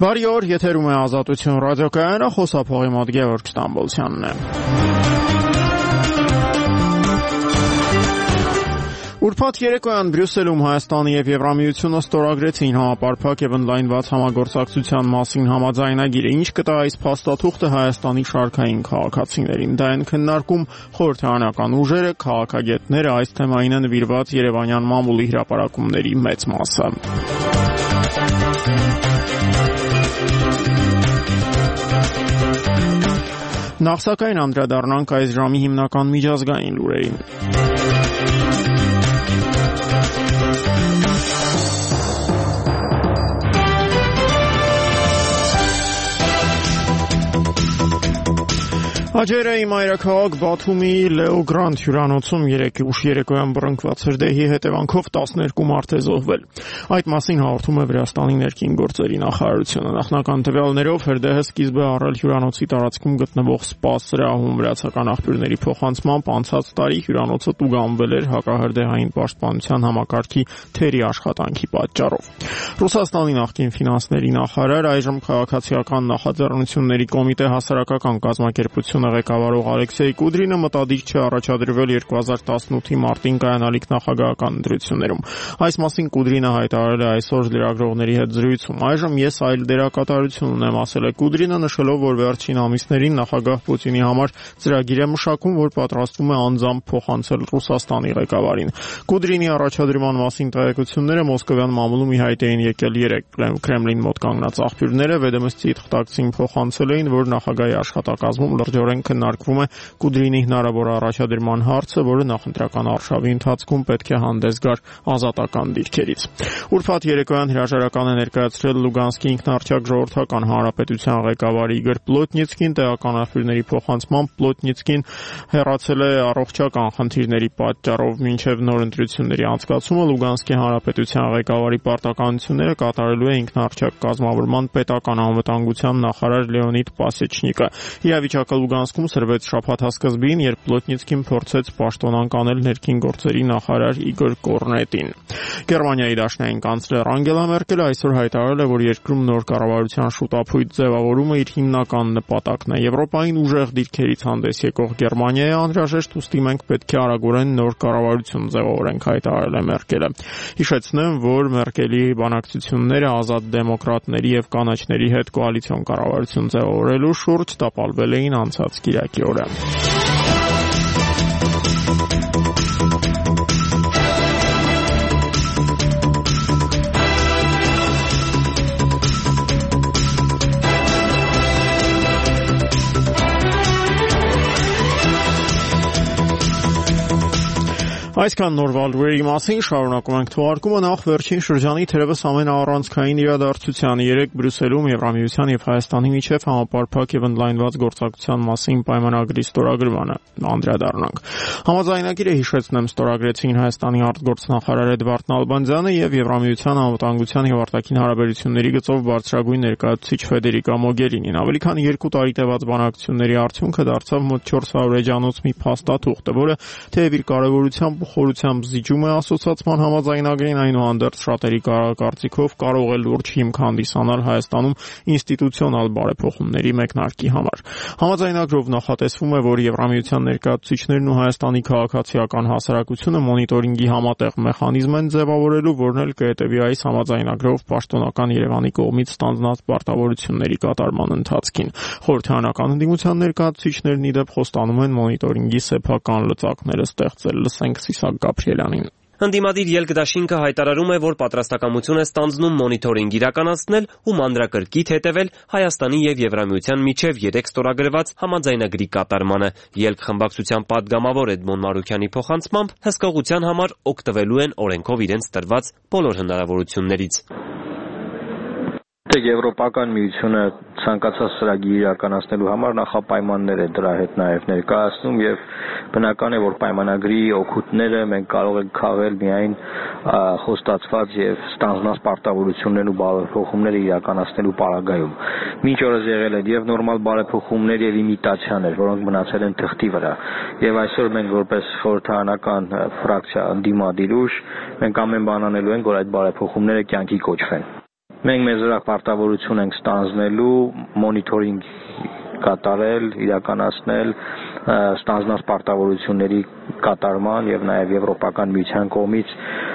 Բարի օր, եթերում է Ազատություն ռադիոկայանը, խոսափողի մոտ Գևորգ Ստամբոլցյանն է։ Ուրբաթ երեկոյան Բրյուսելում Հայաստանը եւ Եվրամիությունը ստորագրեցին համապարփակ եւ ընդլայնված համագործակցության մասին համաձայնագիրը, ինչ կտա այս փաստաթուղթը Հայաստանի շարքային քաղաքացիներին։ Դա են քննարկում խորհրդարանական ուժերը, քաղաքագետները, այս թեմային է նվիրված Երևանյան մամուլի հրապարակումների մեծ մասը։ Նախ սակայն անդրադառնանք այս ժամի հիմնական միջազգային լուրերին։ Աջերայի մայրաքաղաք Բաթումի Լեո Գրանդ հյուրանոցում ուշ երեկոյան բռնկված հրդեհի հետևանքով 12 մարդ է զոհվել։ Այդ մասին հաղորդում է Վրաստանի ներքին գործերի նախարարությունը։ Նախնական տվյալներով հրդեհը սկիզբ է առել հյուրանոցի տարածքում գտնվող սպա սրահում։ Վրացական աղբյուրների փոխանցմամբ անցած տարի հյուրանոցը տուգանվել էր հակահրդեհային պաշտպանության համակարգի թերի աշխատանքի պատճառով։ Ռուսաստանի նախկին ֆինանսների նախարար, այժմ քաղաքացիական նախաձեռնությունների կոմիտե հասարակական կազմակերպություն ղեկավարող Ալեքսեյ Կուդրինը մտադիր չէ առաջադրվել 2018-ի մարտին կայանալիք նախագահական ընտրություններում։ Այս մասին Կուդրինը հայտարարել է այսօր լրագրողների հետ զրույցում։ Այժմ ես այլ դերակատարություն ունեմ, ասել է Կուդրինը, նշելով, որ վերջին ամիսներին նախագահ Պուտինի համար ծրագիր է մշակում, որ պատրաստվում է անձամբ փոխանցել Ռուսաստանի ղեկավարին։ Կուդրինի առաջադրման մասին տեղեկությունները մոսկովյան մամուլում ի հայտ էին եկել Կրեմլին մոտ կանգնած աղբյուրները Վեդոմստիի թղթակցին փոխանցել էին, որ նախագահի աշխատակազմում լրջորեն քննարկվում է Կուդրինի հնարավոր առաջադրման հարցը, որը նախընտրական արշավի ընթացքում պետք է հանդես գար ազատական դիրքերից։ Ուրբաթ երեկոյան հրաժարական է ներկայացրել Լուգանսկի ինքնարչակ ժողովրդական հանրապետության ղեկավար Իգոր Պլոտնիցկին, տեղական աղբյուրների փոխանցմամբ Պլոտնիցկին հեռացել է առողջական խնդիրների պատճառով մինչև նոր ընտրությունների անցկացումը Լուգանսկի հանրապետության ղեկավարի պարտականությունները կատարելու է ինքնարչակ կազմավորման պետական անվտանգության նախարար Լեոնիդ Պասեչնիկը։ Իրավիճակը Լուգանսկում սրվեց շաբաթ սկզբին, երբ Պլոտնիցկին փորձեց պաշտոնանկ անել ներքին գործերի նախարար Իգոր Կորնետին։ Գերմանիայի դաշնային կանցլեր Անգելա Մերկելը այսօր հայտարարել է, որ երկրում նոր կառավարության շուտափույթ ձևավորումը իր հիմնական նպատակն է։ Եվրոպային ուժեղ դիրքերից հանդես եկող Գերմանիայի անհրաժեշտ, ուստի մենք պետք է արագորեն նոր կառավարություն ձևավորենք, հայտարարել է Մերկելը։ Հիշեցնեմ, որ Մերկելի բանակցությունները ազատ դեմոկրատների եւ կանաչների հետ կոալիցիոն կառավարություն ձևավորելու շուրջ տապալվել էին անցած կիրակի օրը։ Այսքան նորվալ լուրերի մասին, շարունակում ենք թողարկումը նախ վերջին շրջանի թերևս ամենաառանցքային իրադարձությանը 3 Բրյուսելում Եվրամիության եւ Հայաստանի միջև համապարփակ եւ ընդլայնված գործակցության մասին պայմանագրի ստորագրմանը անդրադառնանք։ Համաձայնագիրը, հիշեցնեմ, ստորագրեցին Հայաստանի արտգործնախարար Էդվարդ Նալբանդյանը եւ Եվրամիության անվտանգության եւ արտաքին հարաբերությունների գծով բարձրագույն ներկայացուցիչ Ֆեդերիկա Մոգերինին։ Ավելի քան 2 տարի տևած բանակցությունների արդյունքը դարձավ մոտ 400 էջանոց մի փաստաթուղթ, որը թեև իր կարևորությամբ խորությամբ զիջում է ասոցիացման համաձայնագրին, այնուհանդերձ շատերի կարծիքով կարող է լուրջ հիմք հանդիսանալ Հայաստանում ինստիտուցիոնալ բարեփոխումների մեկնարկի համար։ Համաձայնագրով նախատեսվում է, որ Եվրամիության ներկայացուցիչներն ու Հայաստանի քաղաքացիական հասարակությունը մոնիտորինգի համատեղ մեխանիզմ են ձևավորելու, որն էլ կհետևի այս համաձայնագրով պաշտոնական Երևանի կողմից ստանձնած պարտավորությունների կատարման ընթացքին։ Խորհրդարանական ընդդիմության ներկայացուցիչներն ի դեպ խոստանում են մոնիտորինգի սեփական լծակները ստեղծել։ Լսենք Սիսակ Գաբրիելյանին։ Ընդդիմադիր ելք-դաշինքը հայտարարում է, որ պատրաստակամություն է ստանձնում մոնիտորինգ իրականացնել ու մանրակրկիտ հետևել Հայաստանի եւ Եվրամիության միջև 3 ստորագրված համաձայնագրի կատարմանը։ Ելք-խմբակցության պատգամավոր Էդմոն Մարուքյանի փոխանցմամբ հսկողության համար օգտվելու են օրենքով իրենց տրված բոլոր հնարավորություններից։ Եվրոպական միությունը ցանկացած ծրագիր իրականացնելու համար նախապայմաններ է դրա հետ նաև ներկայացնում եւ բնական է, որ պայմանագրի օգուտները մենք կարող ենք քաղել միայն խոստացված եւ ստանձնած պարտավորություններն ու բարեփոխումները իրականացնելու պարագայում։ Մինչ օրս եղել են եւ նորմալ բարեփոխումներ եւ իմիտացիաներ, որոնք մնացել են թղթի վրա։ Եվ այսօր մենք որպես խորհրդարանական ֆրակցիա ընդդիմադիր ուժ մենք ամեն բան անելու ենք, որ այդ բարեփոխումները կյանքի կոչվեն։ Մենք մեզ վրա պարտավորություն ենք ստանձնելու մոնիթորինգ կատարել, իրականացնել ստանձնած պարտավորությունների կատարման եւ նաեւ Եվրոպական միության կողմից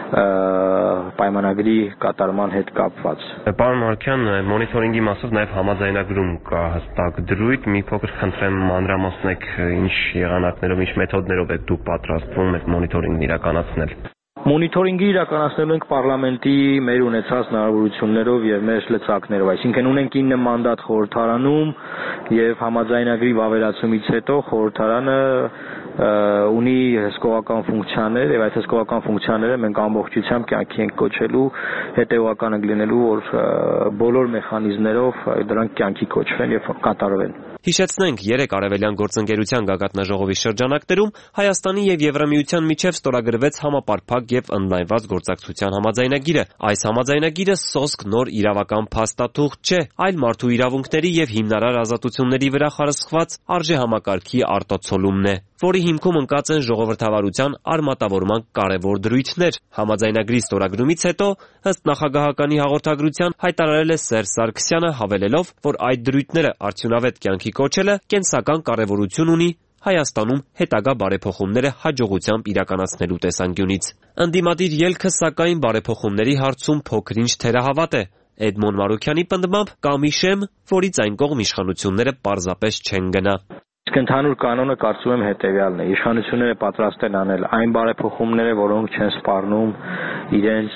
պայմանագրի կատարման հետ կապված։ Պարոն Մարուկյան, մոնիթորինգի մասով նաեւ համաձայնագրում կա հստակ դրույթ, մի փոքր խնդրեմ մանրամասնեք ինչ եղանակներով, ինչ մեթոդներով եք դուք պատրաստվում այդ մոնիթորինգն իրականացնել։ Մոնիթորինգի իրականացնելու ենք պարլամենտի մեր ունեցած հնարավորություններով եւ մեր լծակներով, այսինքն ունենք 9 մանդատ խորհրդարանում եւ համաձայնագրի վավերացումից հետո խորհրդարանը ունի հսկողական ֆունկցիաներ եւ այդ հսկողական ֆունկցիաները մենք ամբողջությամբ կյանքի ենք կոչելու, հետեւական ենք լինելու, որ բոլոր մեխանիզմներով դրանք կյանքի կոչվեն եւ կատարվեն։ Հիշեցնենք, 3 արևելյան գործընկերության գագաթնաժողովի շրջանակներում Հայաստանի եւ Եվրամիության միջև ստորագրվեց համապարփակ եւ ընդլայնված գործակցության համաձայնագիրը։ Այս համաձայնագիրը սոսկ նոր իրավական փաստաթուղթ չէ, այլ մարդու իրավունքների եւ հիմնարար ազատությունների վրա խարսխված արժեհամակարգի արտացոլումն է, որի հիմքում ընկած են ժողովրդավարության արմատավորման կարևոր դրույթներ։ Համաձայնագրի ստորագրումից հետո, ըստ նախագահականի հաղորդագրության, հայտարարել է Սերժ Սարգսյանը, հավելելով, որ այդ դրույթները արդյունավետ կյանքի կոչելը կենսական կարևորություն ունի Հայաստանում հետագա բարեփոխումները հաջողությամբ իրականացնելու տեսանկյունից։ Ընդդիմադիր ելքը, սակայն, բարեփոխումների հարցում փոքր-ինչ թերահավատ է։ Էդմոն Մարուկյանի պնդմամբ կա մի շեմ, որից այն կողմ իշխանությունները պարզապես չեն գնա։ Իսկ ընդհանուր կանոնը կարծում եմ հետևյալն է. իշխանությունները պատրաստ են անել այն բարեփոխումները, որոնք չեն սպառնում իրենց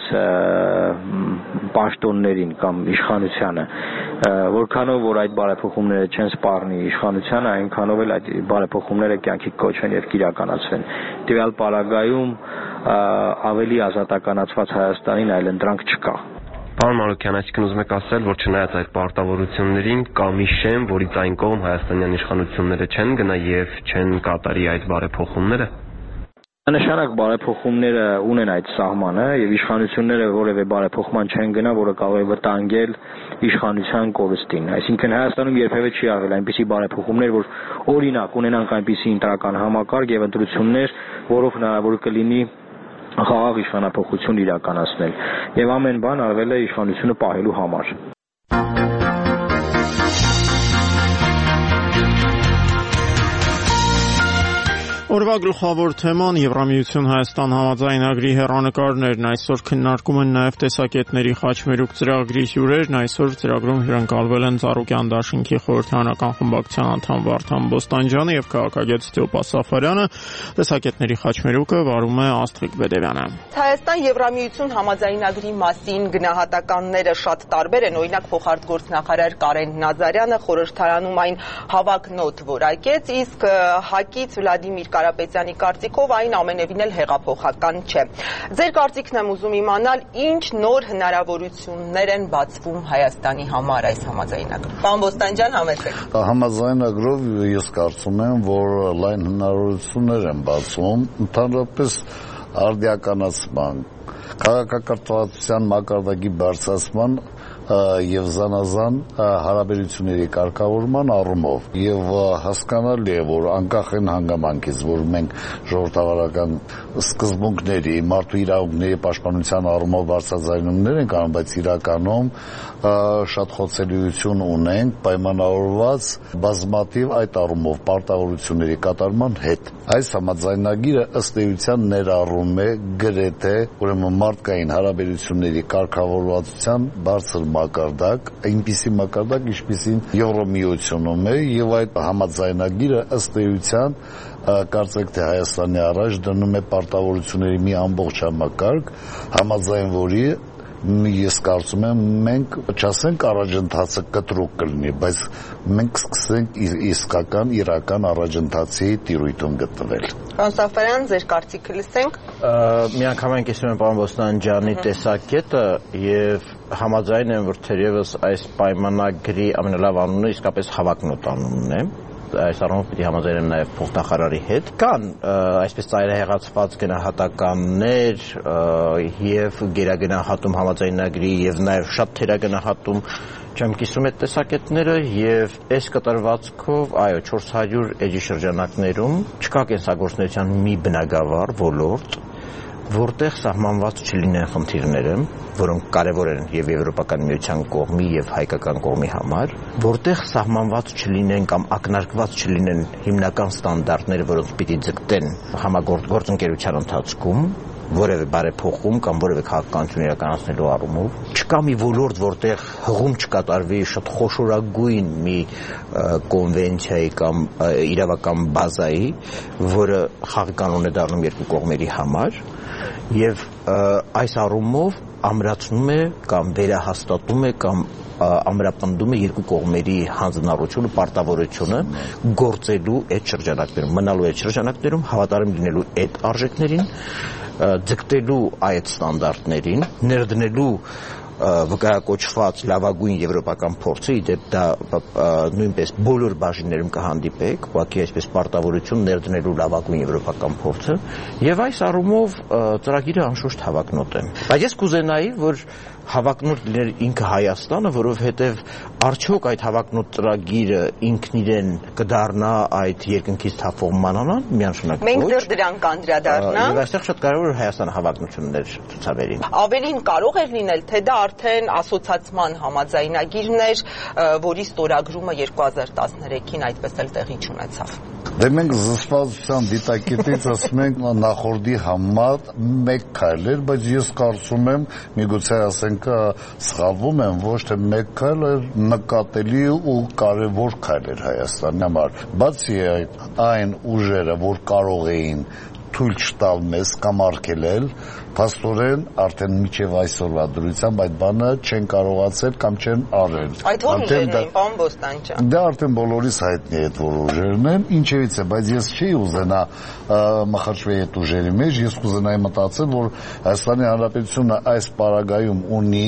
պաշտոններին կամ իշխանությանը, որքանով որ այդ բարեփոխումները չեն սպառնի իշխանությանը, այնքանով էլ այդ բարեփոխումները կյանքի կոչվեն եւ կիրականացվեն։ Տվյալ պարագայում ավելի ազատականացված Հայաստանին այլ ընտրանք չկա։ Պարոն Մարուկյան, այսինքն ուզում եք ասել, որ չնայած այդ պարտավորություններին կա մի շեմ, որից այն կողմ հայաստանյան իշխանությունները չեն գնա եւ չեն կատարի այդ բարեփոխումները։ Անշանակ բարեփոխումները ունեն այդ սահմանը եւ իշխանությունները որևէ բարեփոխման չեն գնա, որը կարող է վտանգել իշխանության կորստին։ Այսինքն Հայաստանում երբևէ չի եղել այնպիսի բարեփոխումներ, որ օրինակ ունենանք այնպիսի ընտրական համակարգ եւ ընտրություններ, որով հնարավոր կլինի խաղաղ իշխանափոխություն իրականացնել եւ ամեն բան արվել է իշխանությունը պահելու համար։ Օրվա գլխավոր թեման Եվրամիություն Հայաստան համաձայնագրի հեռանկարներն այսօր քննարկում են նաև տեսակետների խաչմերուկ ծրագրի հյուրերն այսօր ծրագրում հյուրընկալվել են Ծառուկյան դաշինքի խորհրդարանական խմբակցության անդամ Վարդան Բոստանջյանը եւ քաղաքագետ Ստեփան Սաֆարյանը, տեսակետների խաչմերուկը վարում է Աստղիկ Բեդևյանը։ Հայաստան-Եվրամիություն համաձայնագրի մասին գնահատականները շատ տարբեր են, օրինակ փոխարտգործնախարար Կարեն Նազարյանը խորհրդարանում այն հավակնոտ որակեց, իսկ ՀԱԿ-ից Վլադիմիր Կարապետյանի կարծիքով այն ամենևին էլ հեղափոխական չէ։ Ձեր կարծիքն եմ ուզում իմանալ, ինչ նոր հնարավորություններ են բացվում Հայաստանի համար այս համաձայնագրով։ Պարոն Բոստանջյան, համեցեք։ Համաձայնագրով ես կարծում եմ, որ լայն հնարավորություններ են բացվում, ընդհանրապես արդիականացման, քաղաքակրթության մակարդակի բարձրացման եւ զանազան հարաբերությունների կարգավորման առումով եւ հասկանալի է, որ անկախ են հանգամանքից, որ մենք ժողովրդավարական սկզբունքների, մարդու իրավունքների պաշտպանության առումով բարձրաձայնումներ ենք անում, բայց իրականում շատ խոցելիություն ունենք պայմանավորված բազմաթիվ այդ առումով պարտավորությունների կատարման հետ։ Այս համաձայնագիրը ըստ էության ներառում է գրեթե ուրեմն մարդկային հարաբերությունների կարգավորվածության բարձր մակարդակ, այնպիսի մակարդակ, ինչպիսին Եվրամիությունում է, եւ այդ համաձայնագիրը ըստ էության կարծեք թե Հայաստանի առաջ դնում է պարտավորությունների մի ամբողջ համակարգ, համաձայն որի ես կարծում եմ մենք չասենք առաջընթացը կտրուկ կլինի, բայց մենք սկսենք իսկական իրական առաջընթացի տիրույթում գտնվել։ Պարոն Սաֆարյան, ձեր կարծիքը լսենք։ Միանգամայն կիսում եմ պարոն Բոստանջյանի տեսակետը եւ համաձայն եմ, որ թերևս այս պայմանագրի ամենալավ անունը իսկապես հավակնոտ անունն է։ Այս առումով պիտի համաձայնեմ նաև փոխնախարարի հետ։ Կան այսպես ծայրահեղացված գնահատականներ եւ գերագնահատում համաձայնագրի եւ նաև շատ թերագնահատում չեմ կիսում այդ տեսակետները եւ այս կտրվածքով, այո, 400 էջի շրջանակներում չկա կենսագործունեության մի բնագավառ ոլորտ, որտեղ սահմանված չլինեն խնդիրները, որոնք կարևոր են եւ Եվրոպական միության կողմի եւ հայկական կողմի համար, որտեղ սահմանված չլինեն կամ ակնարկված չլինեն հիմնական ստանդարտները, որոնց պիտի ձգտեն համագործընկերության ընթացքում, որևէ բարեփոխում կամ որևէ քաղաքականություն իրականացնելու առումով, չկա մի ոլորտ, որտեղ հղում չկատարվի շատ խոշորագույն մի կոնվենցիայի կամ իրավական բազայի, որը խաղի կանոն է դառնում երկու կողմերի համար, եւ այս առումով ամրացնում է կամ վերահաստատում է կամ ամրապնդում է երկու կողմերի հանձնառությունը, պարտավորությունը գործելու այդ շրջանակներում, մնալու այդ շրջանակներում, հավատարիմ լինելու այդ արժեքներին, ձգտելու այդ ստանդարտներին, ներդնելու վկայակոչված լավագույն եվրոպական փորձը, իդեպ դա նույնպես բոլոր բաժիններում կհանդիպեք, ուղղակի այսպես պարտավորություն ներդնելու լավագույն եվրոպական փորձը, եւ այս առումով ծրագիրը անշուշտ հավակնոտ է։ Բայց ես կուզենայի, որ հավակնոտ լիներ ինքը Հայաստանը, որովհետև արդյոք այդ հավակնոտ ծրագիրը ինքն իրեն կդառնա այդ երկնքից թափող մանանան միանշանակ ոչ։ Մենք դեռ դրան կանդրադառնանք։ Եվ այստեղ շատ կարևոր է Հայաստանը հավակնություններ ցուցաբերի։ Ավելին կարող էր լինել, թե դա արդեն ասոցիացման համաձայնագիրն էր, որի ստորագրումը 2013-ին այդպես էլ տեղի չունեցավ։ Դե մենք զսպվածության դիտակետից ասում ենք նախորդի համար մեկ քայլ էր, բայց ես կարծում եմ, միգուցե ասենք սխալվում եմ, ոչ թե մեկ քայլ, այլ նկատելի ու կարևոր քայլ էր Հայաստանի համար։ Բացի այն ուժերը, որ կարող էին թույլ չտալ մեզ կամ արգելել, փաստորեն արդեն մինչև այսօրվա դրությամբ այդ բանը չեն կարողացել կամ չեն արել։ Այդ որ ուժերն են, պարոն Բոստանջյան։ Դա արդեն բոլորիս հայտնի է, որ ուժերն են, ինչևից է, բայց ես չի ուզենա մխրճվել այդ ուժերի մեջ, ես կուզենայի մտածել, որ Հայաստանի Հանրապետությունը այս պարագայում ունի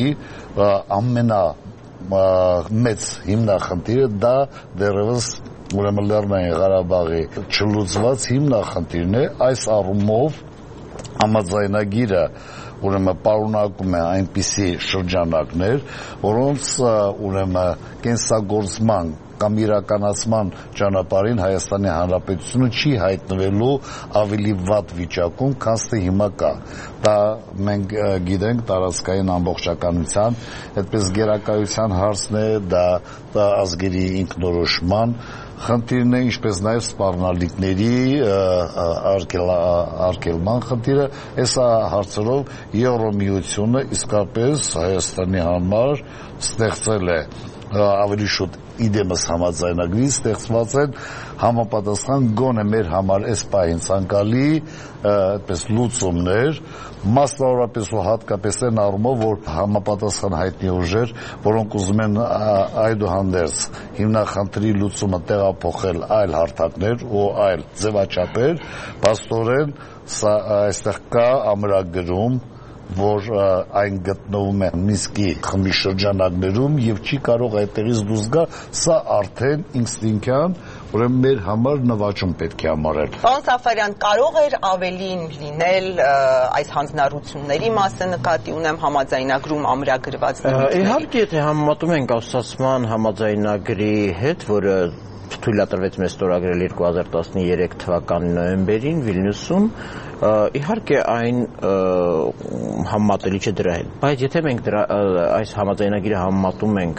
ամենամեծ հիմնախնդիրը, դա դեռևս ուրեմն Լեռնային Ղարաբաղի չլուծված հիմնախնդիրն է, այս առումով համաձայնագիրը ուրեմն պարունակում է այնպիսի շրջանակներ, որոնց ուրեմն կենսագործման կամ իրականացման ճանապարհին Հայաստանի Հանրապետությունը չի հայտնվելու ավելի վատ վիճակում, քան թե հիմա կա։ Դա մենք գիտենք տարածքային ամբողջականության, այդպես գերակայության հարցն է, դա ազգերի ինքնորոշման խնդիրն է, ինչպես նաև սպառնալիքների արգելման խնդիրը, այս հարցերով Եվրոմիությունը իսկապես Հայաստանի համար ստեղծել է ավելի շուտ իդեմս համաձայնագրի ստեղծված են համապատասխան գոնե մեր համար այս պահին ցանկալի այդպես լուծումներ, մասնավորապես ու հատկապես այն առումով, որ համապատասխան հայտնի ուժեր, որոնք ուզում են այդուհանդերձ հիմնախնդրի լուծումը տեղափոխել այլ հարթակներ ու այլ ձևաչափեր, փաստորեն այստեղ կա ամրագրում, որ այն գտնվում է Մինսկի խմբի շրջանակներում եւ չի կարող այդտեղից դուրս գա, սա արդեն ինստինկտիվ, ուրեմն մեր համար նվաճում պետք է համարել։ Պարոն Սաֆարյան, կարող էր ավելին լինել այս հանձնառությունների մասը նկատի ունեմ համաձայնագրում ամրագրված։ Իհարկե, եթե համեմատում ենք ասոցիացման համաձայնագրի հետ, որը թույլատրվեց մեզ ստորագրել 2013 թվականի նոյեմբերին Վիլնյուսում, իհարկե այն համեմատելի չէ դրա հետ, բայց եթե մենք այս համաձայնագիրը համեմատում ենք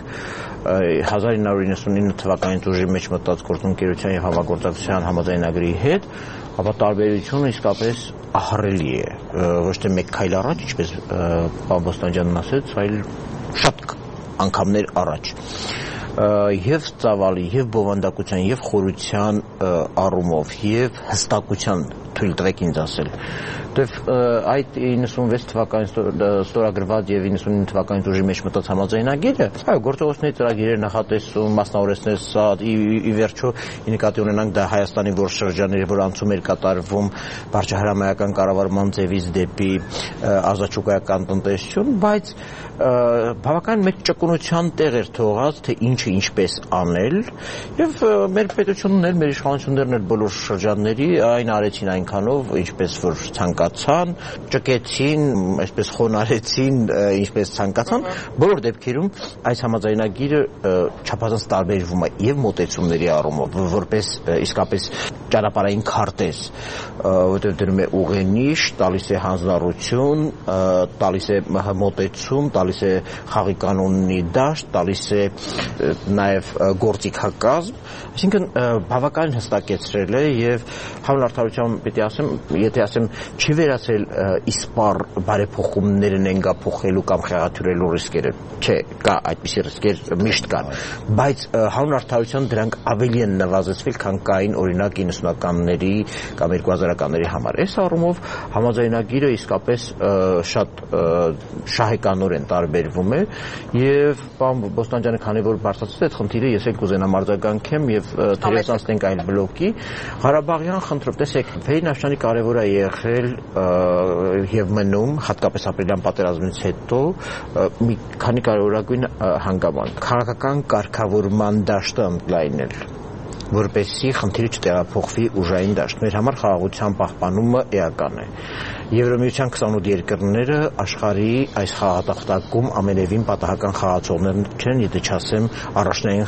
1999 թվականից ուժի մեջ մտած գործընկերության եւ համագործակցության համաձայնագրի հետ, ապա տարբերությունը իսկապես ահռելի է, ոչ թե մեկ քայլ առաջ, ինչպես պարոն Բոստանջյանն ասեց, այլ շատ անգամներ առաջ։ Եվ ծավալի, եւ բովանդակության, եւ խորության առումով, եւ հստակության թույլ տվեք ինձ ասել։ Որտեւ այդ 96 թվականին ստորագրված եւ 99 թվականին ուժի մեջ մտած համաձայնագիրը, այո, գործողությունների ծրագիրը նախատեսում, մասնավորեցնել սա, ի վերջո նկատի ունենանք դա Հայաստանի որոշ շրջանների, որ անցում էր կատարվում վարչահրամայական կառավարման ձևից դեպի ազատչուկայական տնտեսություն, բայց բավական մեծ ճկունության տեղ էր թողած, թե ինչը ինչպես անել, եւ մեր պետությունն էլ, մեր իշխանություններն էլ բոլոր շրջանների այն արեցին այն այնքանով, ինչպես որ ցանկացան, ճկեցին, այսպես խոնարհեցին, ինչպես ցանկացան, բոլոր դեպքերում այս համաձայնագիրը չափազանց տարբերվում է եւ մոտեցումների առումով, որպես իսկապես ճանապարհային քարտեզ, որտեղ դնում է ուղենիշ, տալիս է հանձնառություն, տալիս է մոտեցում, տալիս է խաղի կանոնի դաշտ, տալիս է նաև գործիքակազմ, այսինքն բավականին հստակեցրել է եւ հանուն արդարության պետք է ասեմ, եթե ասեմ չի վերացել իսպառ բարեփոխումներն են գա փոխելու կամ խեղաթյուրելու ռիսկերը, չէ, կա այդպիսի ռիսկեր միշտ կան, բայց հանուն արդարության դրանք ավելի են նվազեցվել, քան կային օրինակ 90-ականների կամ 2000-ականների համար։ Այս առումով համաձայնագիրը իսկապես շատ շահեկանորեն տարբերվում է եւ պարոն Բոստանջյանը քանի որ բարձրացրեց այդ խնդիրը, ես էլ կուզենամ արձագանքեմ եւ թերևս անցնենք այլ բլոկի։ Ղարաբաղյան խնդրով, տեսեք, վերնաշանի կարևոր է եղել եւ մնում, հատկապես ապրիլյան պատերազմից հետո մի քանի կարևորագույն հանգամանք։ Քաղաքական կարգավորման դաշտը ընդլայնել, որպեսզի խնդիրը չտեղափոխվի ուժային դաշտ։ Մեր համար խաղաղության պահպանումը էական է։ Եվրամիության 28 երկրները աշխարհի այս խաղատախտակում ամենևին պատահական խաղացողներն չեն, եթե չասեմ առաջնային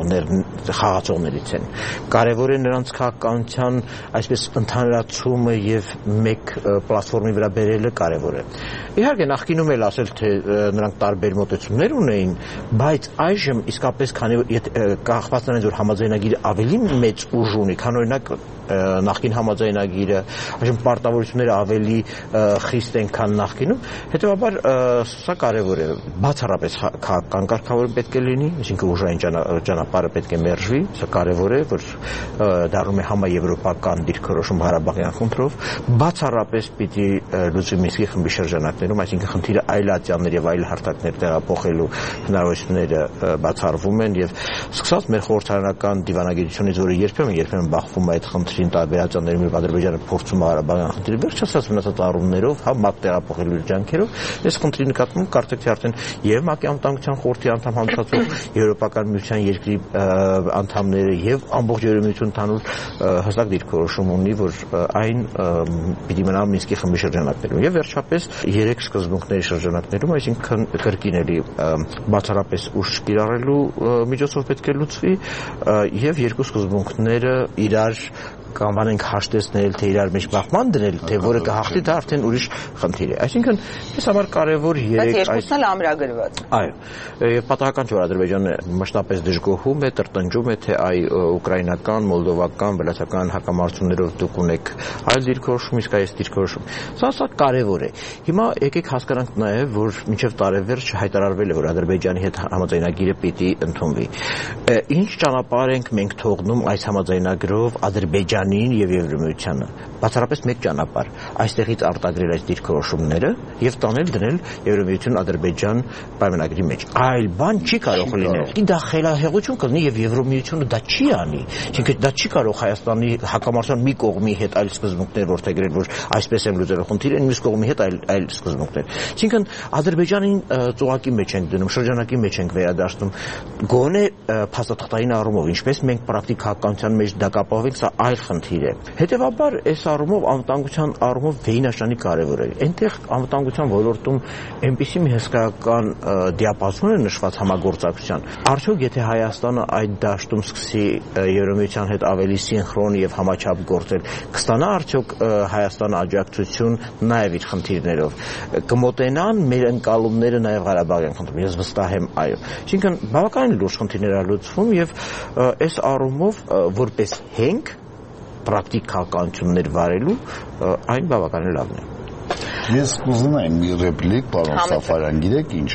խաղացողներից են։ Կարևոր է նրանց քաղաքականության այսպես ընդհանրացումը եւ մեկ պլատֆորմի վրա բերելը կարևոր է։ Իհարկե նախկինում էլ ասել թե նրանք տարբեր մոտեցումներ ունեին, բայց այժմ իսկապես քանի կախված նրանից որ համաձայնագիրը ավելի մեծ ուժ ունի, քան օրինակ նախկին համաձայնագիրը, այժմ պարտավորությունները ավելի խիստ են, քան նախկինում, հետեւաբար սա կարևոր է, բացառապես քաղաքական կարգավորում պետք է լինի, այսինքն ուժային ճանապարհը պետք է մերժվի, սա կարևոր է, որ դառնում է համաեվրոպական դիրքորոշում Ղարաբաղյան խնդրով, բացառապես պիտի լուծի Մինսկի խմբի շրջանակներում, այսինքն խնդիրը այլ ատյաններ եւ այլ հարթակներ տեղափոխելու հնարավորությունները բացառվում են եւ սկսած մեր խորհրդարանական դիվանագիտությունից, որը երբեմն բախվում է այդ խնդրին տարբերացումներում եւ Ադրբեջանը փորձում է Ղարաբաղյան խնդիրը վերջացած մնացած առումներով, հա ՄԱԿ տեղափոխելու ջանքերով, այս խնդրի նկատմամբ կարծեք թե արդեն եւ ՄԱԿ-ի անվտանգության խորհրդի անդամ համացածող Եվրոպական միության երկրի անդամները եւ ամբողջ Եվրամիությունը ընդհանուր հստակ դիրքորոշում ունի, որ այն պիտի մնա Մինսկի խմբի շրջանակներում եւ վերջապես 3 սկզբունքների շրջանակներում, այսինքն կրկին էլի բացառապես ուժ կիրառելու միջոցով պետք է լուծվի եւ երկու սկզբունքները իրար կամ անենք հաշտեցնել, թե իրար մեջ բախման դնել, թե որը կհաղթի, դա արդեն ուրիշ խնդիր է։ Այսինքն, ես համար կարևոր 3 այս երկուսն էլ ամրագրված։ Այո, եւ պատահական չէ որ Ադրբեջանը մասշտաբես դժգոհում է, տրտնջում է, թե այ ուկրաինական, մոլդովական, բելացական հակամարտություններով դուք ունեք այլ դիրքորոշում, իսկ այս դիրքորոշում։ Սա կարևոր է։ Հիմա եկեք հասկանանք նաեւ, որ մինչեւ տարեվերջ հայտարարվել է, որ Ադրբեջանի հետ համաձայնագիրը պիտի ընդունվի։ Ինչ ճանապարհ ենք մենք թողնում այս համաձայնագրով Ադրբեջանին եւ Եվրամիությանը։ Բացառապես մեկ ճանապարհ, այստեղից արտագրել այս դիրքորոշումները եւ տանել դնել Եվրամիություն-Ադրբեջան պայմանագրի մեջ։ Այլ բան չի կարող լինել։ Դա խելահեղություն կլինի եւ Եվրամիությունը դա չի անի։ Այսինքն դա չի կարող Հայաստանի հակամարտության մի կողմի հետ այլ սկզբունքներ որդեգրել, որ այսպես են լուծելու խնդիրը, մյուս կողմի հետ այլ սկզբունքներ։ Այսինքն Ադրբեջանին ծուղակի մեջ ենք դնում, շրջանակի մեջ ենք վերադարձնում։ Գոնե փաստաթղթային առումով, ինչպես մենք պրակտիկ քաղաքականության մեջ դա կապահովենք, սա այլ խնդիր է։ Հետևաբար այս առումով անվտանգության առումով վերնաշանի կարևոր է։ Այնտեղ անվտանգության ոլորտում այնպիսի մի հսկայական դիապազոն է նշված համագործակցության։ Արդյոք եթե Հայաստանը այդ դաշտում սկսի Եվրամիության հետ ավելի սինխրոն եւ համաչափ գործել, կստանա արդյոք Հայաստանը աջակցություն նաեւ իր խնդիրներով։ Կմոտենան մեր ընկալումները նաեւ Ղարաբաղյան խնդրում։ Ես վստահ եմ, այո։ Այսինքն բավականին լուրջ խնդիրներ ա լուծվում եւ այս առումով որպես հենք պրակտիկ քաղաքականություններ վարելու այն բավականին լավն է։ Ես կուզենայի մի ռեպլիկ, պարոն Սաֆարյան, գիտեք ինչ,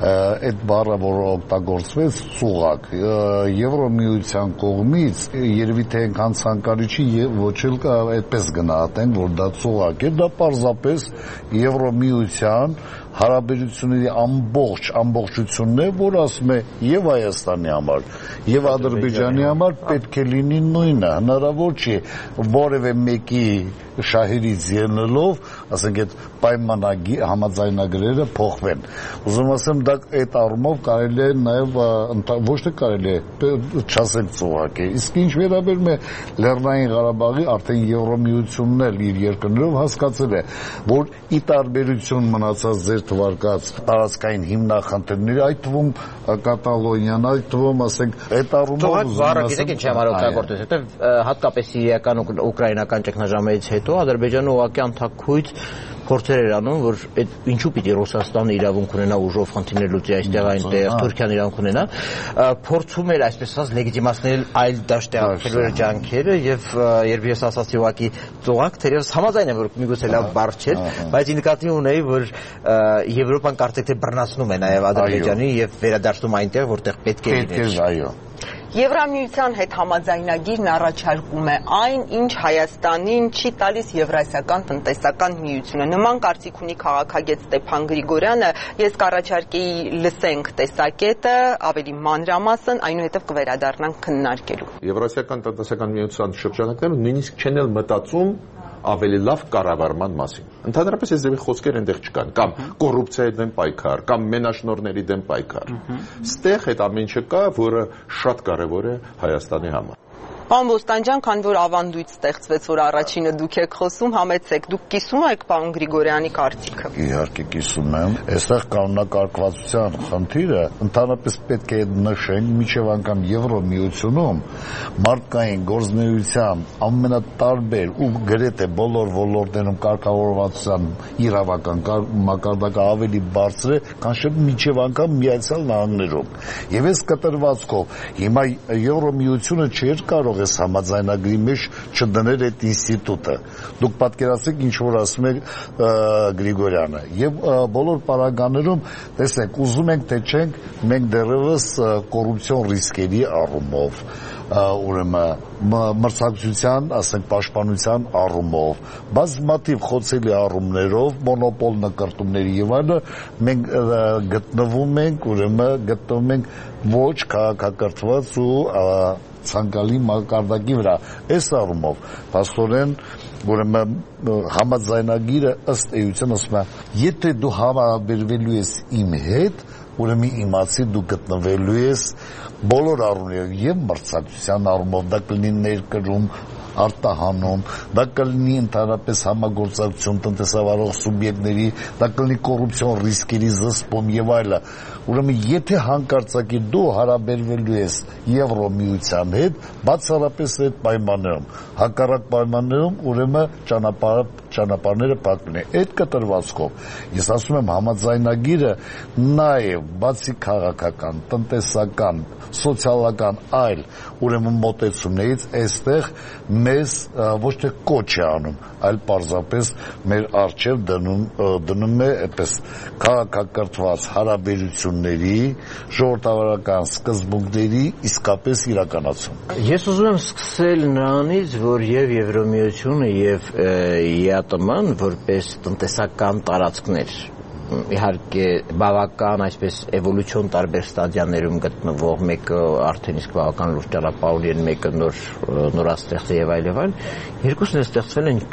այդ բառը, որը օգտագործվեց, ծուղակ, Եվրամիության կողմից երևի թե այնքան ցանկալի չի եւ ոչ էլ այդպես գնահատեն, որ դա ծուղակ է, դա պարզապես Եվրամիության հարաբերությունների ամբողջությունն է, որ ասում է եւ Հայաստանի համար, եւ Ադրբեջանի համար պետք է լինի նույնը, հնարավոր չի որևէ մեկի շահերից ելնելով, ասենք այդ պայմանագիր համաձայնագրերը փոխվեն։ Ուզում ասեմ, դա այդ առումով կարելի է նաև ոչ թե կարելի է չասել ծուղակ է։ Իսկ ինչ վերաբերում է Լեռնային Ղարաբաղի, արդեն Եվրոմիությունն էլ իր երկրներով հասկացել է, որ ի տարբերություն մնացած ձեր թվարկած տարածքային հիմնախնդիրների, այդ թվում Կատալոնիան, այդ թվում ասենք այդ առումով բառը գիտեք ինչ համար օգտագործես, հետո հատկապես սիրիական ուկրաինական ճգնաժամից հետո Ադրբեջանը ուղղակի անթաքույց փորձեր էր անում, որ այդ ինչու պիտի Ռուսաստանը իրավունք ունենա ուժով խնդիրներ լուծի այստեղ այնտեղ, Թուրքիան իրավունք ունենա, փորձում էր այսպես ասած լեգիտիմացնել այլ դաշտեղափոխելու ջանքերը եւ երբ ես ասացի ուղղակի ծուղակ, թերևս համաձայն եմ, որ միգուցե լավ բառ չէր, բայց նկատի ունեի, որ Եվրոպան կարծեք թե բռնացնում է նաեւ Ադրբեջանին եւ վերադարձնում այնտեղ, որտեղ պետք է լիներ։ Այո։ Եվրամիության հետ համաձայնագիրն առաջարկում է այն, ինչ Հայաստանին չի տալիս Եվրասիական տնտեսական միությունը։ Նման կարծիք ունի քաղաքագետ Ստեփան Գրիգորյանը, ես կառաջարկեի լսենք տեսակետը ավելի մանրամասն, այնուհետև կվերադառնանք քննարկելու։ Եվրասիական տնտեսական միության շրջանակներում նույնիսկ չեն էլ մտածում ավելի լավ կառավարման մասին։ Ընդհանրապես այս ձևի խոսքեր այնտեղ չկան, կամ կոռուպցիայի դեմ պայքար, կամ մենաշնորհների դեմ պայքար։ Ստեղ այդ ամեն ինչը կա, որը շատ կարևոր է Հայաստանի համար։ Պարոն Բոստանջյան, քանի որ ավանդույթ ստեղծվեց, որ առաջինը դուք եք խոսում, համեցեք, դուք կիսում եք պարոն Գրիգորյանի կարծիքը։ Իհարկե կիսում եմ։ Այստեղ կանոնակարգվածության խնդիրը ընդհանրապես պետք է նշենք, միջև անգամ Եվրոմիությունում մարդկային գործունեության ամենատարբեր ու գրեթե բոլոր ոլորտներում կարգավորվածության իրավական մակարդակը ավելի բարձր է, քան միջև անգամ Միացյալ Նահանգներում։ Եվ այս կտրվածքով հիմա Եվրոմիությունը չէր կարող այս համաձայնագրի մեջ չդներ այդ ինստիտուտը։ Դուք պատկերացրեք ինչ որ ասում է Գրիգորյանը։ Եվ բոլոր պարագաներում, տեսեք, ուզում ենք թե չենք, մենք դեռևս կոռուպցիոն ռիսկերի առումով, ուրեմն մրցակցության, ասենք պաշտպանության առումով, բազմաթիվ խոցելի առումներով, մոնոպոլ նկարտումների եւ այլը, մենք գտնվում ենք ոչ քաղաքակրթված ու ցանկալի մակարդակի վրա։ Այս առումով փաստորեն ուրեմն համաձայնագիրը ըստ էության ասում է, եթե դու համաբերվելու ես իմ հետ, ուրեմն իմացի դու գտնվելու ես բոլոր առումներով եւ մրցակցության առումով, դա կլինի ներկրում, արտահանում, դա կլինի ընդհանրապես համագործակցություն տնտեսավարող սուբյեկտների, դա կլինի կոռուպցիոն ռիսկերի զսպում եւ այլը։ Ուրեմն եթե հանկարծակի դու հարաբերվելու ես Եվրոմիության հետ, բացառապես այդ պայմաններում, հակառակ պայմաններում ուրեմն ճանապարհները փակվում են։ Այդ կտրվածքով ես ասում եմ համաձայնագիրը նաեւ բացի քաղաքական, տնտեսական, սոցիալական այլ ուրեմն մոտեցումներից այստեղ մեզ ոչ թե կոչ է անում, այլ պարզապես մեր առջև դնում է այդպես քաղաքակրթված հարաբերությունների, ժողովրդավարական սկզբունքների իսկապես իրականացում։ Ես ուզում եմ սկսել նրանից, որ եւ Եվրոմիությունը եւ ԵԱՏՄ-ն որպես տնտեսական տարածքներ իհարկե բավական այսպես էվոլյուցիոն տարբեր ստադիաներում գտնվող, մեկը արդեն իսկ բավական լուրջ ճանապարհ ունի, մեկը նորաստեղծ եւ այլ, երկուսն ստեղծվել են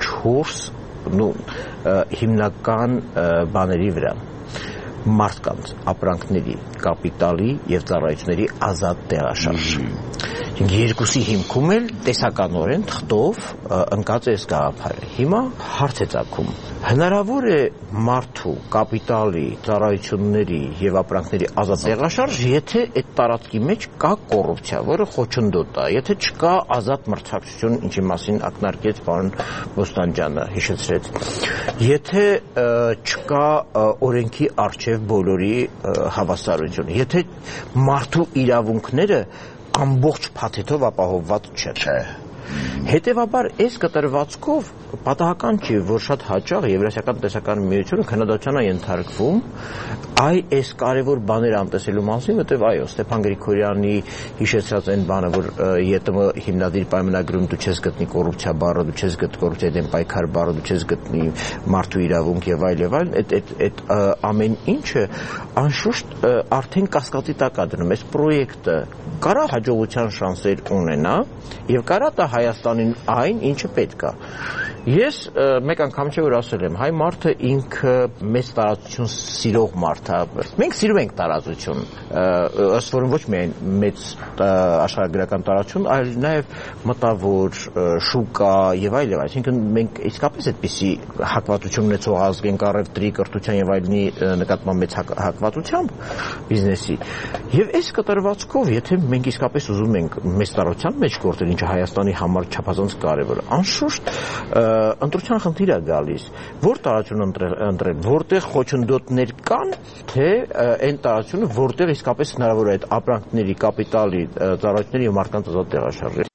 4 հիմնական բաների վրա. մարդկանց, ապրանքների, կապիտալի եւ ծառայությունների ազատ տեղաշարժ։ Երկուսի հիմքում էլ տեսականորեն թղթով ընկած է այս գաղափարը։ Հիմա հարց է ծագում. հնարավոր է մարդու, կապիտալի, ծառայությունների եւ ապրանքների ազատ տեղաշարժ, եթե այդ տարածքի մեջ կա կոռուպցիա, որը խոչընդոտ է, եթե չկա ազատ մրցակցություն, ինչի մասին ակնարկեց պարոն Բոստանջյանը, հիշեցրեց, եթե չկա օրենքի առջև բոլորի հավասարություն, եթե մարդու իրավունքները ամբողջ փաթեթով ապահովված չէ։ Հետևաբար այս կտրվածքով պատահական չի, որ շատ հաճախ Եվրասիական տնտեսական միությունը քննադատության է ենթարկվում այս կարևոր բաները անտեսելու մասին, որտեղ այո, Ստեփան Գրիգորյանի հիշեցրած այն բանը, որ ԵՏՄ հիմնադիր պայմանագրում դու չես գտնի կոռուպցիա բառը, դու չես գտնի կոռուպցիայի դեմ պայքար բառը, դու չես գտնի մարդու իրավունք եւ այլ, այդ ամեն ինչը անշուշտ արդեն կասկածի տակ է դնում։ Այս պրոյեկտը կարա հաջողության շանսեր ունենա եւ կարա տա Հայաստանին այն, ինչը պետք է։ Ես մեկ անգամ չէ որ ասել եմ, հայ մարդը ինքը մեծ տարածություն սիրող մարդ է։ Մենք սիրում ենք տարածություն, ըստ որում ոչ միայն մեծ աշխարհագրական տարածություն, այլ նաև մտավոր շուկա եւ այլ, այսինքն մենք իսկապես այդպիսի հակվածություն ունեցող ազգ ենք առևտրի, կրթության եւ այլնի նկատմամբ մեծ հակվածությամբ բիզնեսի։ Եվ այս կտրվածքով, եթե մենք իսկապես ուզում ենք մեծ տարածության մեջ գործել, ինչը Հայաստանի համար չափազանց կարևոր է, անշուշտ ընտրության խնդիր է գալիս, որ տարածություն ընտրել, որտեղ խոչընդոտներ կան, թե այն տարածությունը, որտեղ իսկապես հնարավոր է այդ ապրանքների, կապիտալի, ծառայությունների եւ մարդկանց ազատ տեղաշարժել։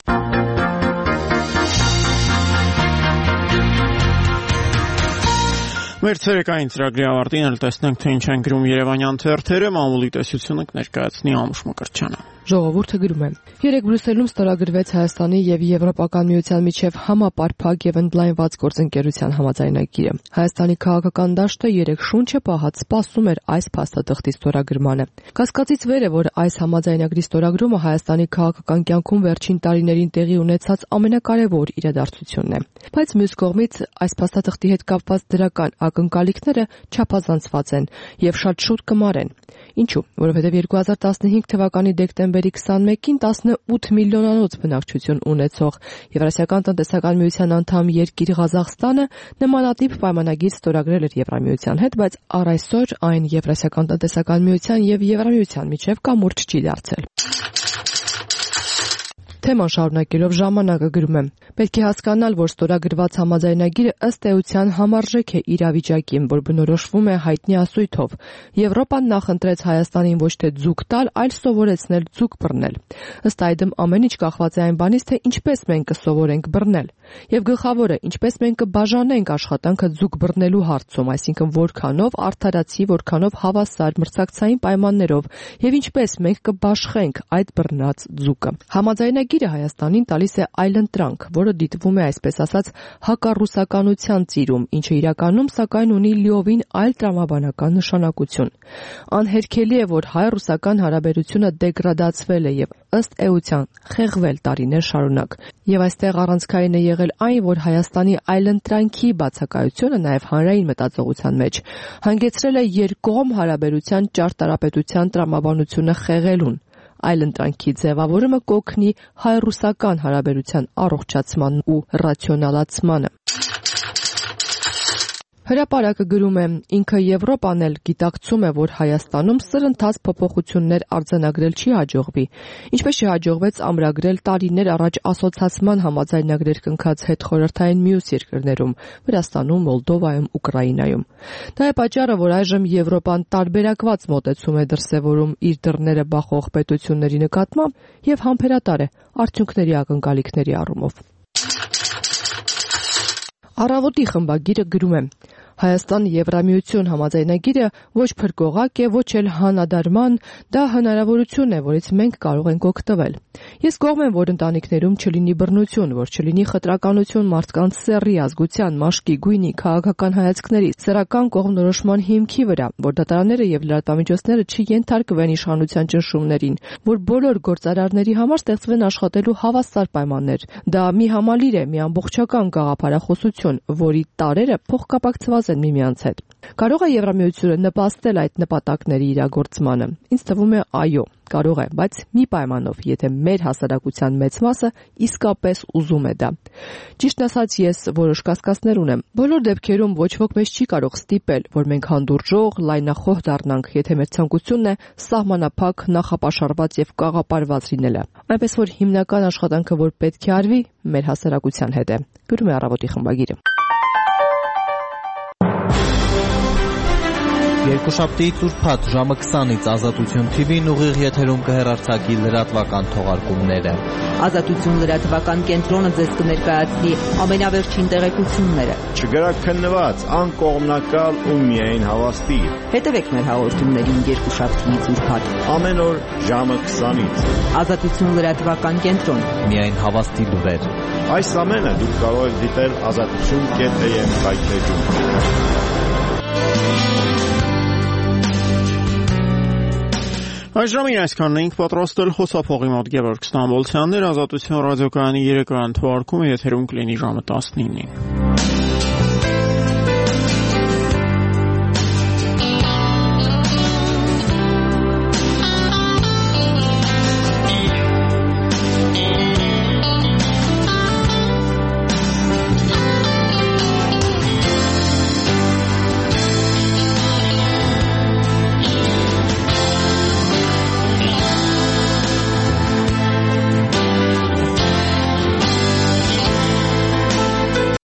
Մեր ցերեկային ծրագրի ավարտին էլ տեսնենք, թե ինչ են գրում երևանյան թերթերը, մամուլի տեսությունը կներկայացնի Ամուշ Մկրտչյանը։ Ժողովուրդը գրում է. Երեկ Բրյուսելում ստորագրվեց Հայաստանի եւ Եվրոպական միության միջև համապարփակ եւ ընդլայնված գործընկերության համաձայնագիրը։ Հայաստանի քաղաքական դաշտը երեկ շունչը պահած սպասում էր այս փաստաթղթի ստորագրմանը։ Կասկածից վեր է, որ այս համաձայնագրի ստորագրումը Հայաստանի քաղաքական կյանքում վերջին տարիներին տեղի ունեցած ամենակարևոր իրադարձությունն է։ Բայց մյուս կողմից այս փաստաթղթի հետ կապված դրական ակնկալիքները չափազանցված են եւ շատ շուտ կմարեն։ Ինչու՞, որովհետեւ 2015 թվականի դեկտեմբերի 21-ին 18 միլիոնանոց բնակչություն ունեցող Եվրասիական տնտեսական միության անդամ երկիր Ղազախստանը նմանատիպ պայմանագիր ստորագրել էր Եվրամիության հետ, բայց առ այսօր այն Եվրասիական տնտեսական միության եւ Եվրամիության միջև կամուրջ չի դարձել։ Թեման շարունակելով ժամանակը գրում եմ. պետք է հասկանալ, որ ստորագրված համաձայնագիրը ըստ էության համարժեք է իրավիճակին, որ բնորոշվում է հայտնի ասույթով։ Եվրոպան նախընտրեց Հայաստանին ոչ թե ձուկ տալ, այլ սովորեցնել ձուկ բռնել։ Ըստ այդմ ամեն ինչ կախված է այն բանից, թե ինչպես մենք կսովորենք բռնել։ Եվ գլխավորը, ինչպես մենք կբաժանենք աշխատանքը ձուկ բռնելու հարցում, այսինքն որքանով արդարացի, որքանով հավասար մրցակցային պայմաններով, եւ ինչպես մենք կբաշխենք այդ բռնած ձուկը։ Համաձայնագիրը Հայաստանին տալիս է այլընտրանք, որը դիտվում է այսպես ասած հակառուսականության ծիրում, ինչը իրականում սակայն ունի լիովին այլ տրամաբանական նշանակություն։ Անհերքելի է, որ հայ-ռուսական հարաբերությունը դեգրադացվել է եւ ըստ էության խեղվել տարիներ շարունակ։ Եվ այստեղ առանցքային է եղել այն, որ Հայաստանի այլընտրանքի բացակայությունը նաեւ հանրային մտածողության մեջ հանգեցրել է երկկողմ հարաբերության ճարտարապետության տրամաբանությունը խեղելուն։ Այլընտրանքի ձևավորումը կօգնի հայ-ռուսական հարաբերության առողջացման ու ռացիոնալացմանը։ Հրապարակը գրում է. ինքը Եվրոպան էլ գիտակցում է, որ Հայաստանում սրընթաց փոփոխություններ արձանագրել չի հաջողվի, ինչպես չհաջողվեց ամրագրել տարիներ առաջ ասոցացման համաձայնագրեր կնքած հետխորհրդային մյուս երկրներում՝ Վրաստանում, Մոլդովայում, Ուկրաինայում։ Դա է պատճառը, որ այժմ Եվրոպան տարբերակված մոտեցում է դրսևորում իր դռները բախող պետությունների նկատմամբ եւ համբերատար է արդյունքների ակնկալիքների առումով։ Առավոտի խմբագիրը գրում է. Հայաստան-Եվրամիություն համաձայնագիրը ոչ փրկողակ է, ոչ էլ հանադարման, դա հնարավորություն է, որից մենք կարող ենք օգտվել։ Ես կողմ եմ, որ ընտանիքներում չլինի բռնություն, որ չլինի խտրականություն մարդկանց սեռի, ազգության, մաշկի, գույնի, քաղաքական հայացքների, սեռական կողմնորոշման հիմքի վրա, որ դատարանները եւ լրատվամիջոցները չենթարկվեն իշխանության ճնշումներին, որ բոլոր գործարարների համար ստեղծվեն աշխատելու հավասար պայմաններ։ Դա մի համալիր է, մի ամբողջական գաղափարախոսություն, որի տարրերը փոխկապակցված են միմյանց հետ։ Կարող է Եվրամիությունը նպաստել այդ նպատակների իրագործմանը։ Ինձ թվում է այո, կարող է, բայց մի պայմանով, եթե մեր հասարակության մեծ մասը իսկապես ուզում է դա։ Ճիշտն ասած, ես որոշ կասկածներ ունեմ։ Բոլոր դեպքերում ոչ ոք մեզ չի կարող ստիպել, որ մենք հանդուրժող, լայնախոհ դառնանք, եթե մեր ցանկությունն է սահմանափակ, նախապաշարված եւ կաղապարված լինելը։ Այնպես որ հիմնական աշխատանքը, որ պետք է արվի, մեր հասարակության հետ է։ Գրում է Առավոտի խմբագիրը։ Երկուշաբթի ծուրփաթ ժամը 20-ից Ազատություն TV-ն ուղիղ եթերում կհեռարձակի լրատվական թողարկումները։ Ազատություն լրատվական կենտրոնը ձեզ կներկայացնի ամենավերջին տեղեկությունները։ Չգրակ քննված, անկողմնակալ ու միայն հավաստի։ Հետևեք մեր հաղորդումներին երկուշաբթի ծուրփաթ։ Ամեն օր ժամը 20-ից։ Ազատություն լրատվական կենտրոն։ Միայն հավաստի լուրեր։ Այս ամենը դուք կարող եք դիտել azatutun.am վայթեջում։ Այս ժամին այսքանն էինք պատրաստել խոսափողի մոտ Գևորգ Ստամբոլցյաններ, Ազատություն ռադիոկայանի երեկոյան թողարկումը եթերում կլինի ժամը 19-ին։